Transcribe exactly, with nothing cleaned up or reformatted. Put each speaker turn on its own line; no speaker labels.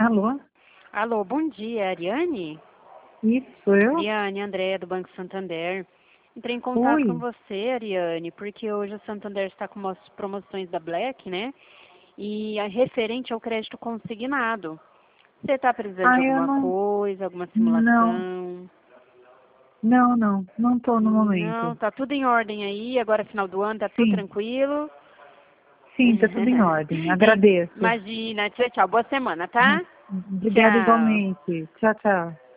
Alô?
Alô, bom dia, Ariane?
Isso, sou eu?
Ariane, André, do Banco Santander. Entrei em contato com
Oi.
você, Ariane, porque hoje o Santander está com umas promoções da Black, né? E é referente ao crédito consignado. Você está precisando de
Ah, eu
alguma
não...
coisa, alguma
Não,
simulação?
não, não. Não tô no
Não,
momento.
tá tudo em ordem aí. Agora, final do ano, tá tudo
Sim,
tranquilo.
sim, tá tudo em ordem. Agradeço.
Imagina, tchau, tchau. Boa semana, tá?
Obrigada
Tchau.
igualmente. Tchau, tchau.